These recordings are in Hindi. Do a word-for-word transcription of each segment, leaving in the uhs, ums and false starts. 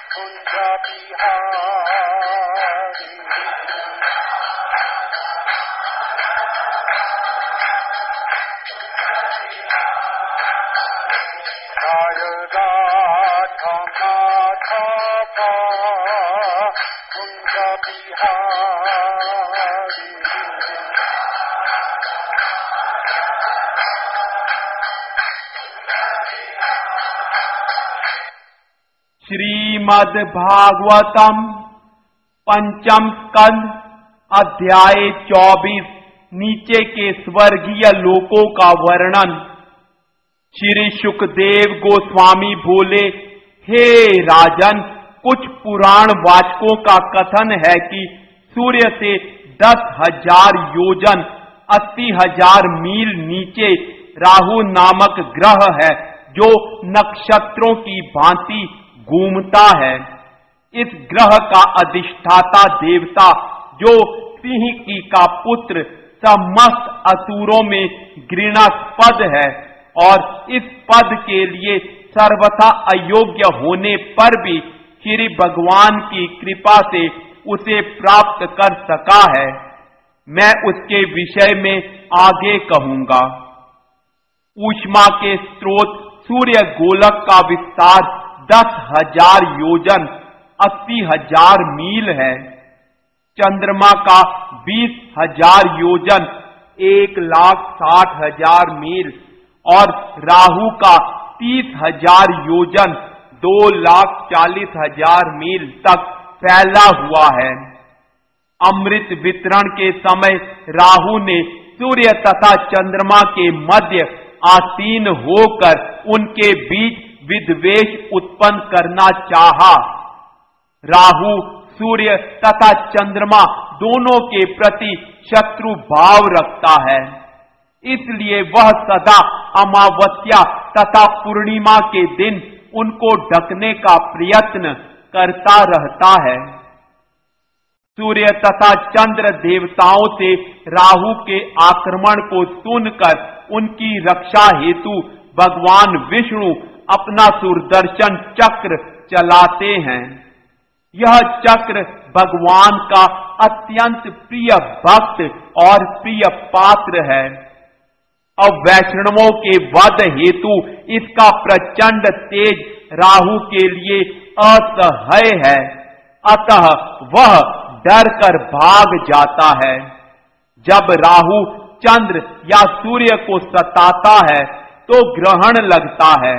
कुंज बिहारी राधा माधव कुंज बिहारी श्रीमद् भागवतम पंचम स्कंद अध्याय चौबीस। नीचे के स्वर्गीय लोकों का वर्णन। श्री शुकदेव गोस्वामी बोले, हे राजन, कुछ पुराण वाचकों का कथन है कि सूर्य से दस हजार योजन अस्सी हजार मील नीचे राहु नामक ग्रह है जो नक्षत्रों की भांति घूमता है। इस ग्रह का अधिष्ठाता देवता जो सिंह की का पुत्र समस्त असुरों में घृणास्पद है और इस पद के लिए सर्वथा अयोग्य होने पर भी श्री भगवान की कृपा से उसे प्राप्त कर सका है, मैं उसके विषय में आगे कहूंगा। ऊष्मा के स्रोत सूर्य गोलक का विस्तार दस हजार योजन अस्सी हजार मील है। चंद्रमा का बीस हजार योजन एक लाख साठ हजार मील और राहु का तीस हजार योजन दो लाख चालीस हजार मील तक फैला हुआ है। अमृत वितरण के समय राहु ने सूर्य तथा चंद्रमा के मध्य आसीन होकर उनके बीच विद्वेष उत्पन्न करना चाहा। राहु सूर्य तथा चंद्रमा दोनों के प्रति शत्रु भाव रखता है, इसलिए वह सदा अमावस्या तथा पूर्णिमा के दिन उनको ढकने का प्रयत्न करता रहता है। सूर्य तथा चंद्र देवताओं से राहु के आक्रमण को सुनकर उनकी रक्षा हेतु भगवान विष्णु अपना सुदर्शन चक्र चलाते हैं। यह चक्र भगवान का अत्यंत प्रिय भक्त और प्रिय पात्र है। अब वैष्णवों के वध हेतु इसका प्रचंड तेज राहु के लिए असह्य है, अतः वह डर कर भाग जाता है। जब राहु चंद्र या सूर्य को सताता है तो ग्रहण लगता है।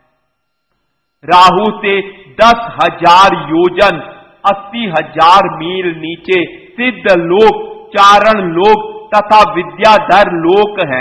राहु से दस हजार योजन अस्सी हजार मील नीचे सिद्ध लोक, चारण लोक तथा विद्याधर लोक हैं।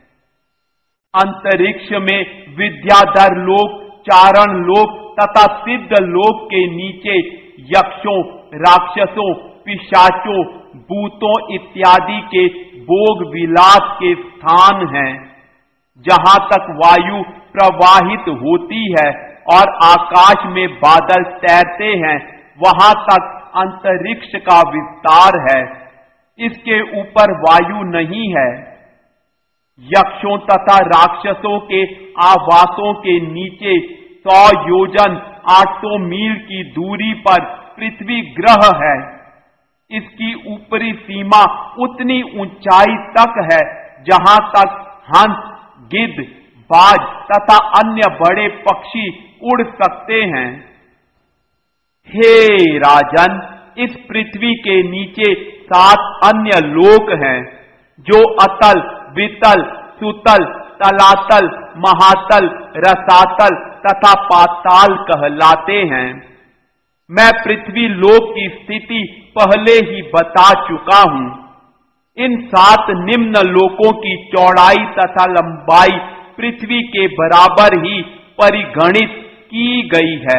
अंतरिक्ष में विद्याधर लोक, चारण लोक तथा सिद्ध लोक के नीचे यक्षों, राक्षसों, पिशाचों, भूतों इत्यादि के भोग विलास के स्थान हैं। जहां तक वायु प्रवाहित होती है और आकाश में बादल तैरते हैं, वहां तक अंतरिक्ष का विस्तार है। इसके ऊपर वायु नहीं है। यक्षों तथा राक्षसों के आवासों के नीचे सौ योजन आठ सौ मील की दूरी पर पृथ्वी ग्रह है। इसकी ऊपरी सीमा उतनी ऊंचाई तक है जहां तक हंस, गिद्ध, बाज तथा अन्य बड़े पक्षी उड़ सकते हैं। हे राजन, इस पृथ्वी के नीचे सात अन्य लोक हैं जो अतल, वितल, सुतल, तलातल, महातल, रसातल तथा पाताल कहलाते हैं। मैं पृथ्वी लोक की स्थिति पहले ही बता चुका हूं। इन सात निम्न लोकों की चौड़ाई तथा लंबाई पृथ्वी के बराबर ही परिगणित की गई है।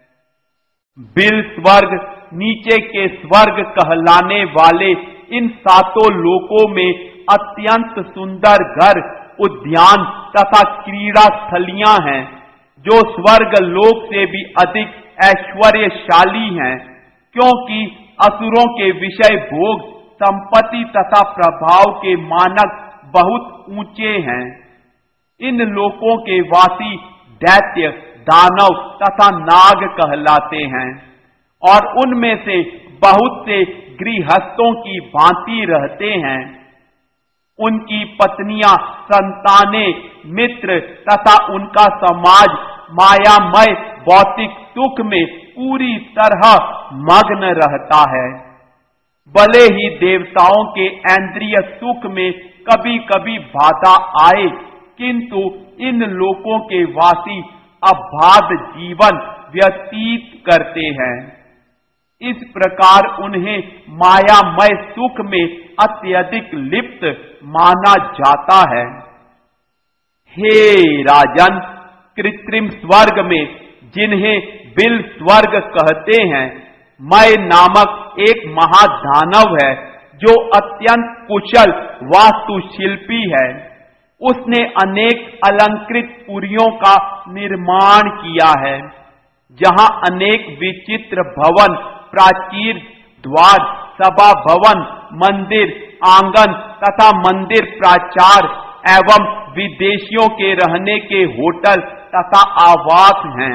बिल स्वर्ग, नीचे के स्वर्ग कहलाने वाले इन सातों लोकों में अत्यंत सुंदर घर, उद्यान तथा क्रीड़ा स्थलियां हैं जो स्वर्ग लोक से भी अधिक ऐश्वर्यशाली हैं, क्योंकि असुरों के विषय भोग, संपत्ति तथा प्रभाव के मानक बहुत ऊंचे हैं। इन लोकों के वासी दैत्य, दानव तथा नाग कहलाते हैं और उनमें से बहुत से गृहस्थों की भांति रहते हैं। उनकी पत्नियां, संतानें, मित्र तथा उनका समाज मायामय भौतिक सुख में पूरी तरह मग्न रहता है। भले ही देवताओं के इंद्रिय सुख में कभी कभी बाधा आए, किंतु इन लोकों के वासी अबाध जीवन व्यतीत करते हैं। इस प्रकार उन्हें मायामय सुख में अत्यधिक लिप्त माना जाता है। हे राजन, कृत्रिम स्वर्ग में जिन्हें बिल स्वर्ग कहते हैं, मय नामक एक महादानव है जो अत्यंत कुशल वास्तुशिल्पी है। उसने अनेक अलंकृत पुरियों का निर्माण किया है, जहां अनेक विचित्र भवन, प्राचीर, द्वार, सभा भवन, मंदिर, आंगन तथा मंदिर प्राचार एवं विदेशियों के रहने के होटल तथा आवास हैं।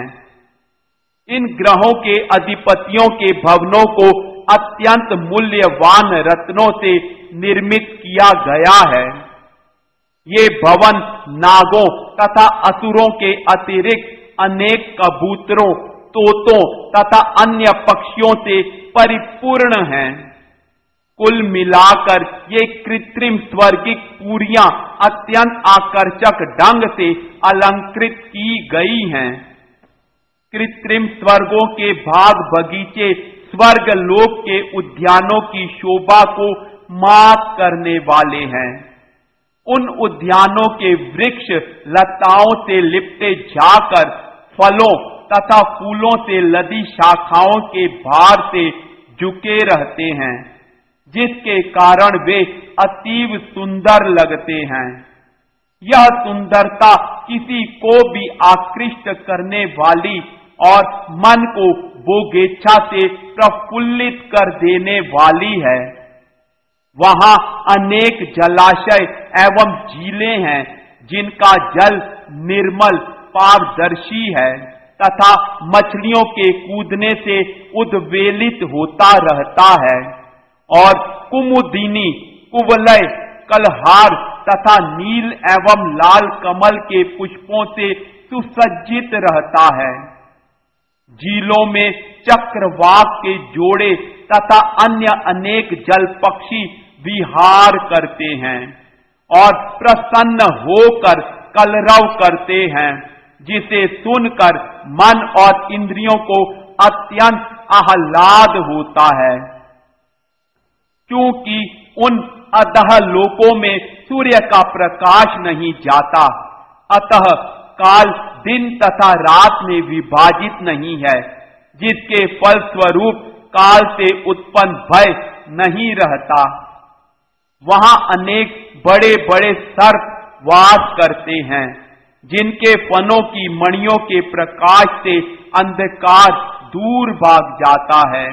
इन ग्रहों के अधिपतियों के भवनों को अत्यंत मूल्यवान रत्नों से निर्मित किया गया है। ये भवन नागों तथा असुरों के अतिरिक्त अनेक कबूतरों, तोतों तथा अन्य पक्षियों से परिपूर्ण हैं। कुल मिलाकर ये कृत्रिम स्वर्गिक पुरियां अत्यंत आकर्षक ढंग से अलंकृत की गई हैं। कृत्रिम स्वर्गों के बाग बगीचे स्वर्ग लोक के उद्यानों की शोभा को मात करने वाले हैं। उन उद्यानों के वृक्ष लताओं से लिपटे जाकर फलों तथा फूलों से लदी शाखाओं के भार से झुके रहते हैं, जिसके कारण वे अतीव सुंदर लगते हैं। यह सुंदरता किसी को भी आकृष्ट करने वाली और मन को भोगेच्छा से प्रफुल्लित कर देने वाली है। वहां अनेक जलाशय एवं झीलें हैं, जिनका जल निर्मल पारदर्शी है तथा मछलियों के कूदने से उद्वेलित होता रहता है और कुमुदिनी, कुवलय, कलहार तथा नील एवं लाल कमल के पुष्पों से सुसज्जित रहता है। झीलों में चक्रवाक के जोड़े तथा अन्य अनेक जल पक्षी विहार करते हैं और प्रसन्न होकर कलरव करते हैं, जिसे सुनकर मन और इंद्रियों को अत्यंत आह्लाद होता है। क्योंकि उन अधः लोकों में सूर्य का प्रकाश नहीं जाता, अतः काल दिन तथा रात में विभाजित नहीं है, जिसके फलस्वरूप काल से उत्पन्न भय नहीं रहता। वहां अनेक बड़े बड़े सर्प वास करते हैं, जिनके फनों की मणियों के प्रकाश से अंधकार दूर भाग जाता है।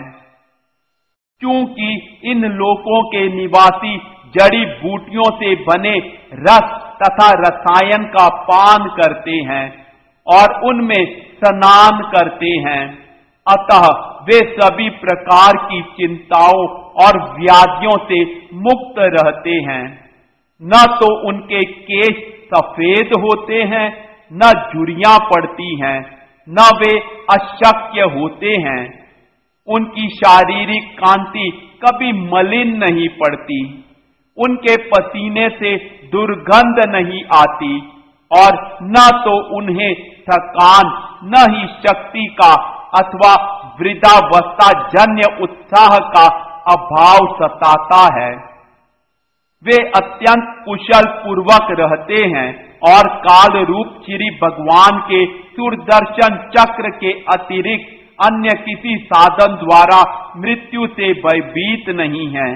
क्योंकि इन लोकों के निवासी जड़ी बूटियों से बने रस तथा रसायन का पान करते हैं और उनमें स्नान करते हैं, अतः वे सभी प्रकार की चिंताओं और व्याधियों से मुक्त रहते हैं। न तो उनके केश सफेद होते हैं, न झुर्रियां पड़ती हैं, न वे अशक्य होते हैं। उनकी शारीरिक कांति कभी मलिन नहीं पड़ती, उनके पसीने से दुर्गंध नहीं आती और न तो उन्हें थकान, न ही शक्ति का अथवा वृद्धावस्था जन्य उत्साह का अभाव सताता है। वे अत्यंत कुशल पूर्वक रहते हैं और काल रूप श्री भगवान के सुदर्शन चक्र के अतिरिक्त अन्य किसी साधन द्वारा मृत्यु से भयभीत नहीं है।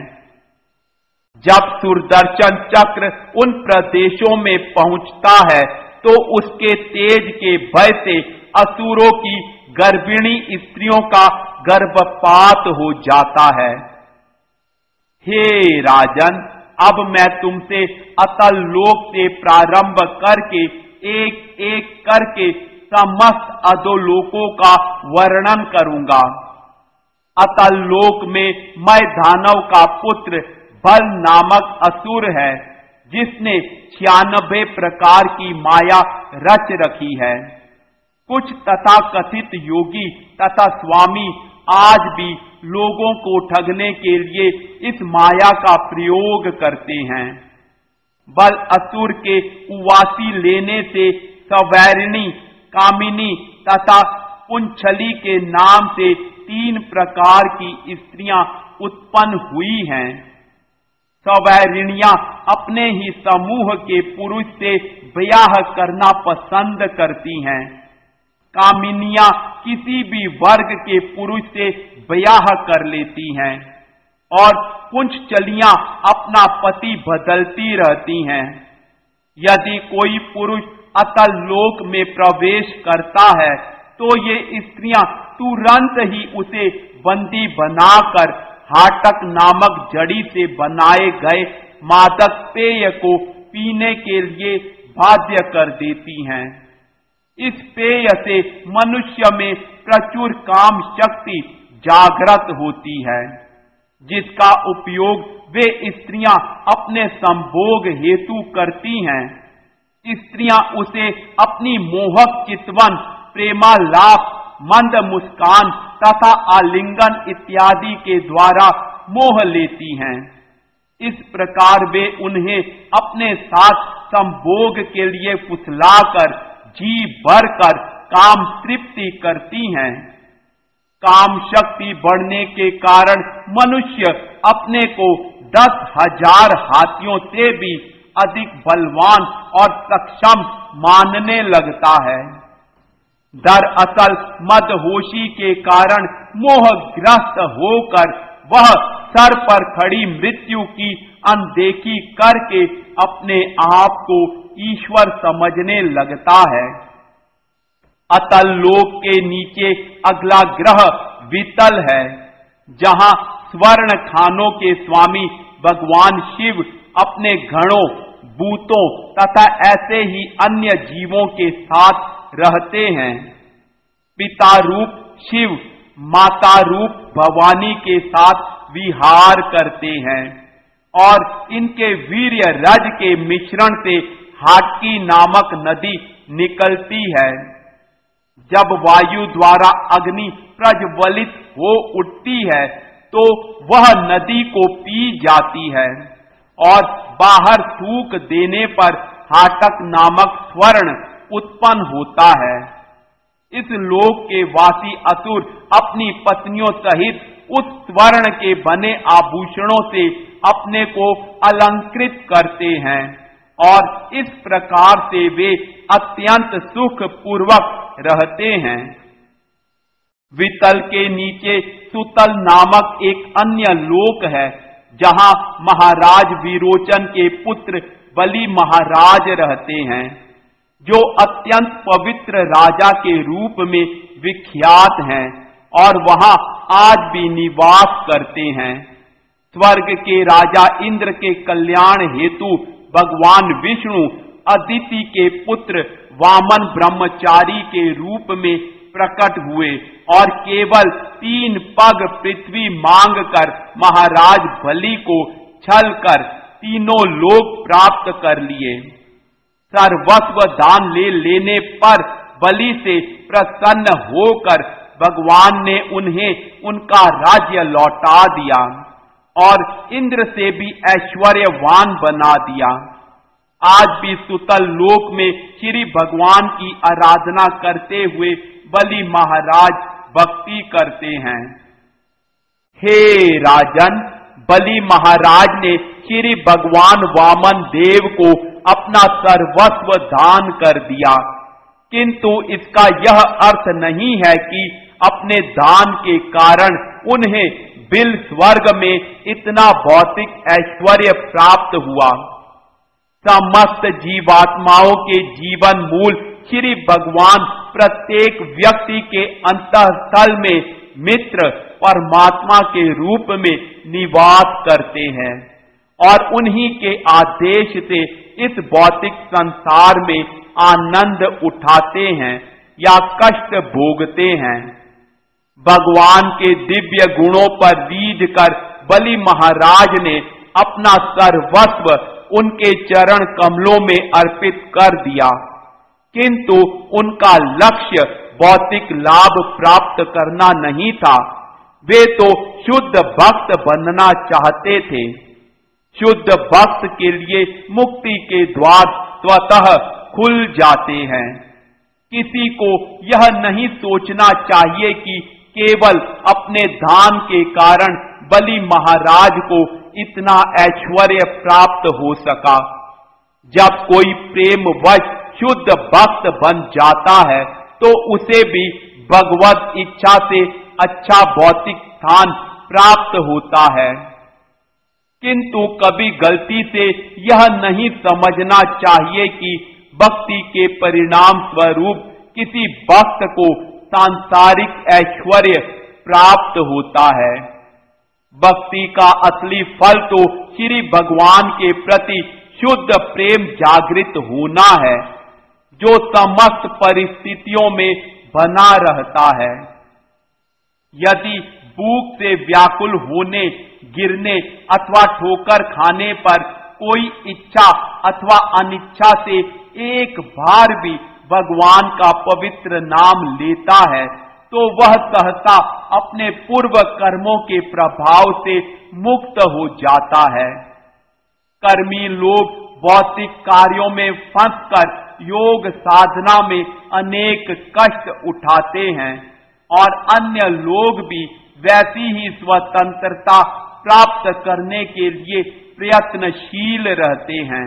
जब सुदर्शन चक्र उन प्रदेशों में पहुंचता है तो उसके तेज के भय से असुरों की गर्भिणी स्त्रियों का गर्भपात हो जाता है। हे राजन, अब मैं तुमसे अतल लोक से प्रारंभ करके एक एक करके समस्त अधोलोकों का वर्णन करूंगा। अतल लोक में मैं दानव का पुत्र बल नामक असुर है, जिसने छियानबे प्रकार की माया रच रखी है। कुछ तथाकथित योगी तथा स्वामी आज भी लोगों को ठगने के लिए इस माया का प्रयोग करते हैं। बल असुर के उवासी लेने से सवैरिणी, कामिनी तथा पुंछली के नाम से तीन प्रकार की स्त्रियां उत्पन्न हुई हैं। सवैरिणियां अपने ही समूह के पुरुष से ब्याह करना पसंद करती हैं। कामिनियां किसी भी वर्ग के पुरुष से ब्याह कर लेती हैं और पुंछलियां अपना पति बदलती रहती हैं। यदि कोई पुरुष अतल लोक में प्रवेश करता है तो ये स्त्रियां तुरंत ही उसे बंदी बनाकर हाटक नामक जड़ी से बनाए गए मादक पेय को पीने के लिए बाध्य कर देती हैं। इस पेय से मनुष्य में प्रचुर काम शक्ति जागृत होती है, जिसका उपयोग वे स्त्रियां अपने संभोग हेतु करती हैं। स्त्रियां उसे अपनी मोहक चितवन, प्रेमालाप, मंद मुस्कान तथा आलिंगन इत्यादि के द्वारा मोह लेती हैं। इस प्रकार वे उन्हें अपने साथ संभोग के लिए फुसलाकर जी भरकर काम तृप्ति करती हैं। काम शक्ति बढ़ने के कारण मनुष्य अपने को दस हजार हाथियों से भी अधिक बलवान और सक्षम मानने लगता है। दरअसल मदहोशी के कारण मोहग्रस्त होकर वह सर पर खड़ी मृत्यु की अनदेखी करके अपने आप को ईश्वर समझने लगता है। अतल लोक के नीचे अगला ग्रह वितल है, जहां स्वर्ण खानों के स्वामी भगवान शिव अपने गणों, भूतों तथा ऐसे ही अन्य जीवों के साथ रहते हैं। पिता रूप शिव माता रूप भवानी के साथ विहार करते हैं और इनके वीर्य रज के मिश्रण से हाटकी नामक नदी निकलती है। जब वायु द्वारा अग्नि प्रज्वलित हो उठती है तो वह नदी को पी जाती है और बाहर थूक देने पर हाटक नामक स्वर्ण उत्पन्न होता है। इस लोक के वासी असुर अपनी पत्नियों सहित उस स्वर्ण के बने आभूषणों से अपने को अलंकृत करते हैं और इस प्रकार से वे अत्यंत सुख पूर्वक रहते हैं। वितल के नीचे सुतल नामक एक अन्य लोक है, जहां महाराज विरोचन के पुत्र बलि महाराज रहते हैं, जो अत्यंत पवित्र राजा के रूप में विख्यात हैं और वहां आज भी निवास करते हैं। स्वर्ग के राजा इंद्र के कल्याण हेतु भगवान विष्णु अदिति के पुत्र वामन ब्रह्मचारी के रूप में प्रकट हुए और केवल तीन पग पृथ्वी मांगकर महाराज बलि को छल कर तीनों लोक प्राप्त कर लिए। सर्वस्व दान ले लेने पर बलि से प्रसन्न होकर भगवान ने उन्हें उनका राज्य लौटा दिया और इंद्र से भी ऐश्वर्यवान बना दिया। आज भी सुतल लोक में श्री भगवान की आराधना करते हुए बलि महाराज भक्ति करते हैं। हे राजन, बलि महाराज ने श्री भगवान वामन देव को अपना सर्वस्व दान कर दिया, किंतु इसका यह अर्थ नहीं है कि अपने दान के कारण उन्हें बिल स्वर्ग में इतना भौतिक ऐश्वर्य प्राप्त हुआ। समस्त जीवात्माओं के जीवन मूल श्री भगवान प्रत्येक व्यक्ति के अंतःस्थल में मित्र परमात्मा के रूप में निवास करते हैं और उन्हीं के आदेश से इस भौतिक संसार में आनंद उठाते हैं या कष्ट भोगते हैं। भगवान के दिव्य गुणों पर रीझ कर बलि महाराज ने अपना सर्वस्व उनके चरण कमलों में अर्पित कर दिया, किंतु उनका लक्ष्य भौतिक लाभ प्राप्त करना नहीं था। वे तो शुद्ध भक्त बनना चाहते थे। शुद्ध भक्त के लिए मुक्ति के द्वार स्वतः खुल जाते हैं। किसी को यह नहीं सोचना चाहिए कि केवल अपने दान के कारण बलि महाराज को इतना ऐश्वर्य प्राप्त हो सका। जब कोई प्रेमवश शुद्ध भक्त बन जाता है तो उसे भी भगवत इच्छा से अच्छा भौतिक स्थान प्राप्त होता है, किंतु कभी गलती से यह नहीं समझना चाहिए कि भक्ति के परिणाम स्वरूप किसी भक्त को सांसारिक ऐश्वर्य प्राप्त होता है। भक्ति का असली फल तो श्री भगवान के प्रति शुद्ध प्रेम जागृत होना है, जो समस्त परिस्थितियों में बना रहता है। यदि भूख से व्याकुल होने, गिरने अथवा ठोकर खाने पर कोई इच्छा अथवा अनिच्छा से एक बार भी भगवान का पवित्र नाम लेता है, तो वह सहसा अपने पूर्व कर्मों के प्रभाव से मुक्त हो जाता है। कर्मी लोग भौतिक कार्यों में फंसकर योग साधना में अनेक कष्ट उठाते हैं और अन्य लोग भी वैसी ही स्वतंत्रता प्राप्त करने के लिए प्रयत्नशील रहते हैं।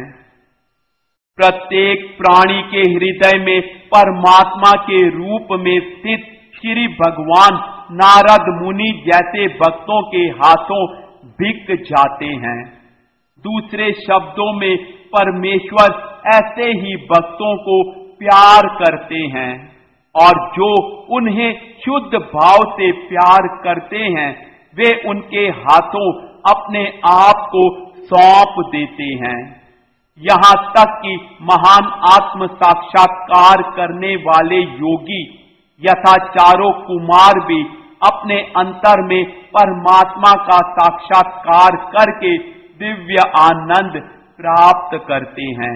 प्रत्येक प्राणी के हृदय में परमात्मा के रूप में स्थित श्री भगवान नारद मुनि जैसे भक्तों के हाथों बिक जाते हैं। दूसरे शब्दों में परमेश्वर ऐसे ही भक्तों को प्यार करते हैं और जो उन्हें शुद्ध भाव से प्यार करते हैं वे उनके हाथों अपने आप को सौंप देते हैं। यहां तक कि महान आत्म साक्षात्कार करने वाले योगी यथा चारों कुमार भी अपने अंतर में परमात्मा का साक्षात्कार करके दिव्य आनंद प्राप्त करते हैं।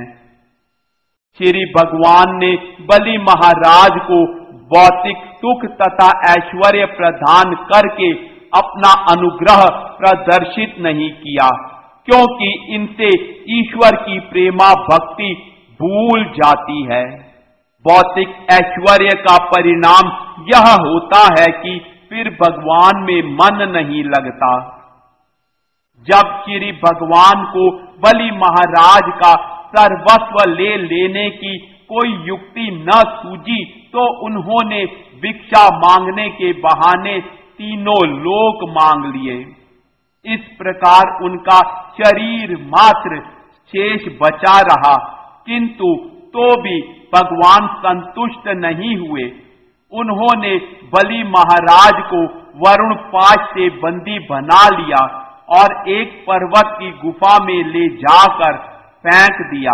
श्री भगवान ने बलि महाराज को भौतिक सुख तथा ऐश्वर्य प्रदान करके अपना अनुग्रह प्रदर्शित नहीं किया, क्योंकि इनसे ईश्वर की प्रेमा भक्ति भूल जाती है। भौतिक ऐश्वर्य का परिणाम यह होता है कि फिर भगवान में मन नहीं लगता। जब श्री भगवान को बलि महाराज का सर्वस्व ले लेने की कोई युक्ति न सूझी तो उन्होंने भिक्षा मांगने के बहाने तीनों लोक मांग लिए। इस प्रकार उनका शरीर मात्र शेष बचा रहा, किंतु तो भी भगवान संतुष्ट नहीं हुए। उन्होंने बलि महाराज को वरुण पाश से बंदी बना लिया और एक पर्वत की गुफा में ले जाकर फेंक दिया।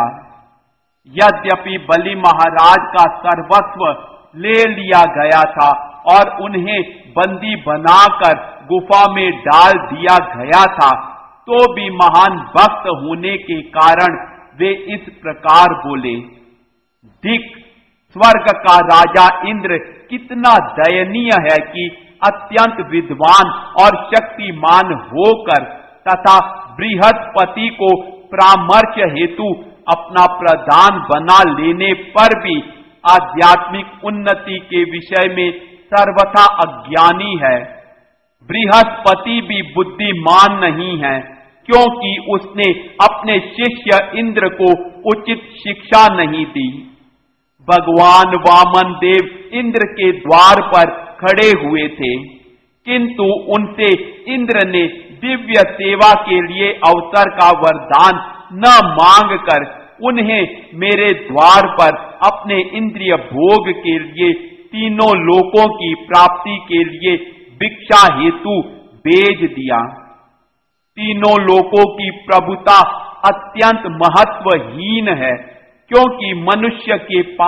यद्यपि बलि महाराज का सर्वस्व ले लिया गया था और उन्हें बंदी बनाकर गुफा में डाल दिया गया था, तो भी महान भक्त होने के कारण वे इस प्रकार बोले, धिक! स्वर्ग का राजा इंद्र कितना दयनीय है कि अत्यंत विद्वान और शक्तिमान होकर तथा बृहस्पति को परामर्श हेतु अपना प्रधान बना लेने पर भी आध्यात्मिक उन्नति के विषय में सर्वथा अज्ञानी है। बृहस्पति भी बुद्धिमान नहीं है, क्योंकि उसने अपने शिष्य इंद्र को उचित शिक्षा नहीं दी। भगवान वामन देव इंद्र के द्वार पर खड़े हुए थे, किंतु उनसे इंद्र ने दिव्य सेवा के लिए अवसर का वरदान न मांगकर उन्हें मेरे द्वार पर अपने इंद्रिय भोग के लिए तीनों लोकों की प्राप्ति के लिए भिक्षा हेतु भेज दिया। तीनों लोकों की प्रभुता अत्यंत महत्वहीन है, क्योंकि मनुष्य के पास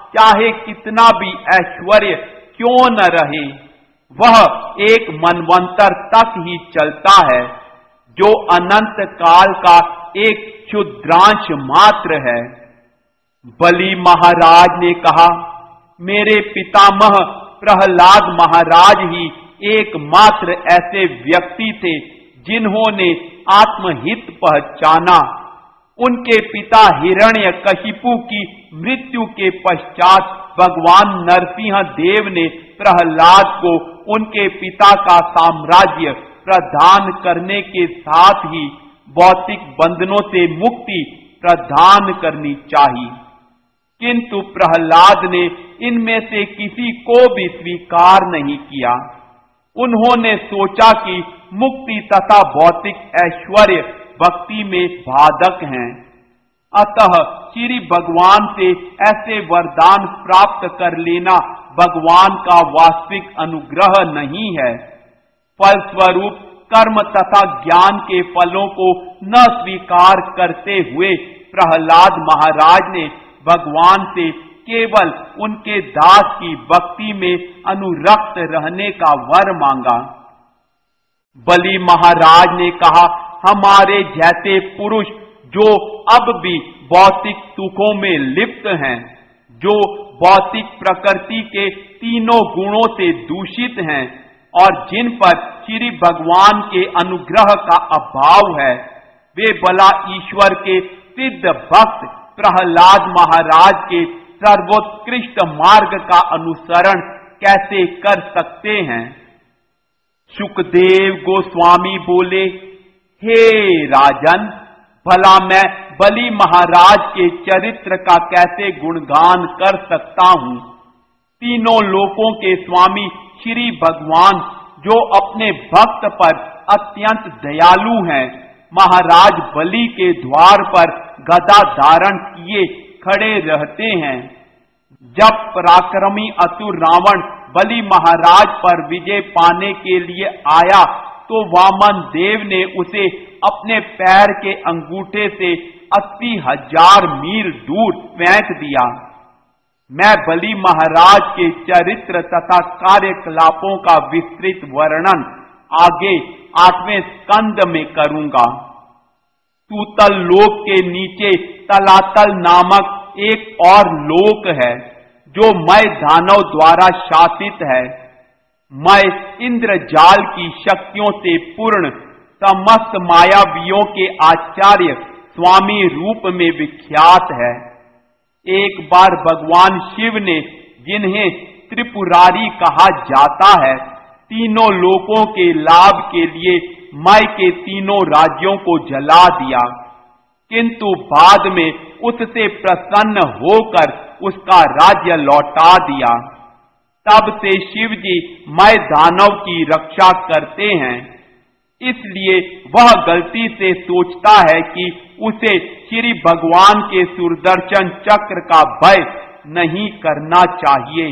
चाहे कितना भी ऐश्वर्य क्यों न रहे, वह एक मनवंतर तक ही चलता है, जो अनंत काल का एक क्षुद्रांश मात्र है। बलि महाराज ने कहा, मेरे पितामह प्रहलाद महाराज ही एकमात्र ऐसे व्यक्ति थे जिन्होंने आत्महित पहचाना। उनके पिता हिरण्यकशिपु की मृत्यु के पश्चात भगवान नरसिंह देव ने प्रहलाद को उनके पिता का साम्राज्य प्रदान करने के साथ ही भौतिक बंधनों से मुक्ति प्रदान करनी चाहिए, किंतु प्रहलाद ने इनमें से किसी को भी स्वीकार नहीं किया। उन्होंने सोचा कि मुक्ति तथा भौतिक ऐश्वर्य भक्ति में बाधक हैं, अतः श्री भगवान से ऐसे वरदान प्राप्त कर लेना भगवान का वास्तविक अनुग्रह नहीं है। फलस्वरूप कर्म तथा ज्ञान के फलों को न स्वीकार करते हुए प्रहलाद महाराज ने भगवान से केवल उनके दास की भक्ति में अनुरक्त रहने का वर मांगा। बलि महाराज ने कहा, हमारे जैसे पुरुष जो अब भी भौतिक सुखों में लिप्त हैं, जो भौतिक प्रकृति के तीनों गुणों से दूषित हैं और जिन पर श्री भगवान के अनुग्रह का अभाव है, वे भला ईश्वर के सिद्ध भक्त प्रहलाद महाराज के सर्वोत्कृष्ट मार्ग का अनुसरण कैसे कर सकते हैं। सुखदेव गोस्वामी बोले, हे राजन, भला मैं बलि महाराज के चरित्र का कैसे गुणगान कर सकता हूँ। तीनों लोकों के स्वामी श्री भगवान जो अपने भक्त पर अत्यंत दयालु हैं, महाराज बलि के द्वार पर गदा धारण किए खड़े रहते हैं। जब पराक्रमी असुर रावण बलि महाराज पर विजय पाने के लिए आया तो वामन देव ने उसे अपने पैर के अंगूठे से अस्सी हजार मील दूर फेंक दिया। मैं बलि महाराज के चरित्र तथा कार्यकलापों का विस्तृत वर्णन आगे आठवें स्कंद में करूंगा। सूतल लोक के नीचे तलातल नामक एक और लोक है जो मय दानव द्वारा शासित है। मय इंद्रजाल की शक्तियों से पूर्ण समस्त मायावियों के आचार्य स्वामी रूप में विख्यात है। एक बार भगवान शिव ने, जिन्हें त्रिपुरारी कहा जाता है, तीनों लोकों के लाभ के लिए मय के तीनों राज्यों को जला दिया, किंतु बाद में उससे प्रसन्न होकर उसका राज्य लौटा दिया। तब से शिव जी मय दानव की रक्षा करते हैं, इसलिए वह गलती से सोचता है कि उसे श्री भगवान के सुदर्शन चक्र का भय नहीं करना चाहिए।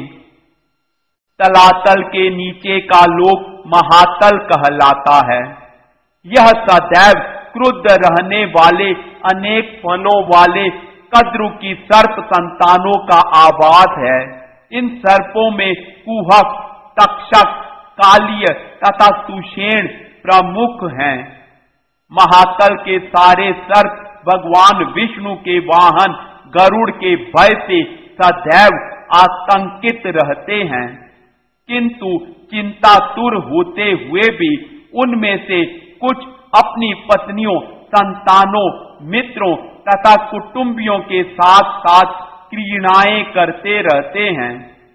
तलातल के नीचे का लोक महातल कहलाता है। यह सदैव क्रुद्ध रहने वाले अनेक फनों वाले कद्रु की सर्प संतानों का आवास है। इन सर्पों में कुहक, तक्षक, कालिय तथा सुषेण प्रमुख हैं। महातल के सारे सर्प भगवान विष्णु के वाहन गरुड़ के भय से सदैव आतंकित रहते हैं, किंतु चिंतातुर होते हुए भी उनमें से कुछ अपनी पत्नियों, संतानों, मित्रों तथा कुटुंबियों के साथ साथ क्रीड़ाएं करते रहते हैं।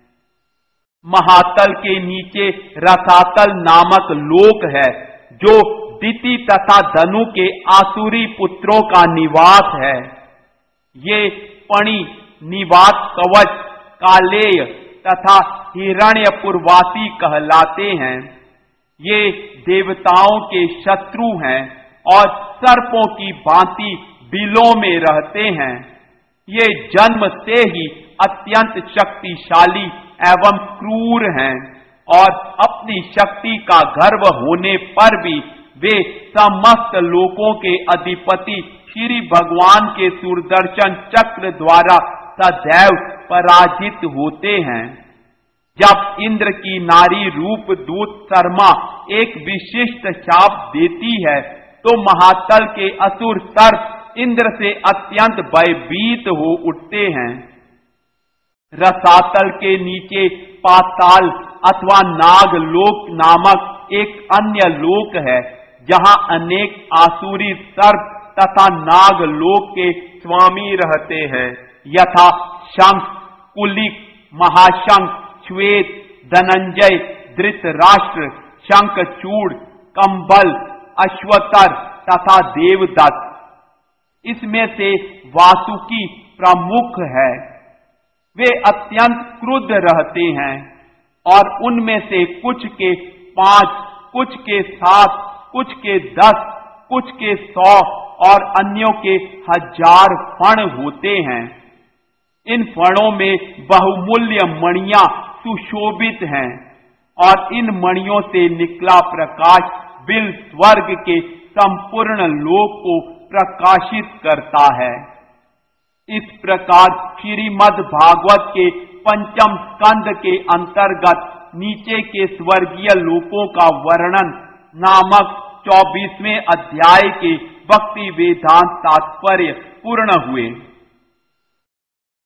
महातल के नीचे रसातल नामक लोक है, जो दिति तथा धनु के आसुरी पुत्रों का निवास है। ये पणि, निवात कवच, कालेय तथा हिरण्यपुरवासी कहलाते हैं। ये देवताओं के शत्रु हैं और सर्पों की भांति बिलों में रहते हैं। ये जन्म से ही अत्यंत शक्तिशाली एवं क्रूर हैं और अपनी शक्ति का गर्व होने पर भी वे समस्त लोकों के अधिपति श्री भगवान के सुदर्शन चक्र द्वारा सदैव पराजित होते हैं। जब इंद्र की नारी रूप दूत शर्मा एक विशिष्ट शाप देती है तो महातल के असुर सर्प इंद्र से अत्यंत भयभीत हो उठते हैं। रसातल के नीचे पाताल अथवा नागलोक नामक एक अन्य लोक है, जहां अनेक आसुरी सर्प तथा नागलोक के स्वामी रहते हैं, यथा शंख, कुलिक, महाशंख, श्वेत, धनंजय, धृतराष्ट्र, शंखचूड़, कंबल, अश्वतर तथा देवदत्त। इसमें से वासुकी प्रमुख है। वे अत्यंत क्रुद्ध रहते हैं और उनमें से कुछ के पांच, कुछ के सात, कुछ के दस, कुछ के सौ और अन्यों के हजार फण होते हैं। इन फणों में बहुमूल्य मणियां सुशोभित हैं और इन मणियों से निकला प्रकाश बिल स्वर्ग के संपूर्ण लोक को प्रकाशित करता है। इस प्रकार श्रीमद् भागवत के पंचम स्कंद के अंतर्गत नीचे के स्वर्गीय लोकों का वर्णन नामक चौबीसवें अध्याय के भक्ति वेदांत तात्पर्य पूर्ण हुए।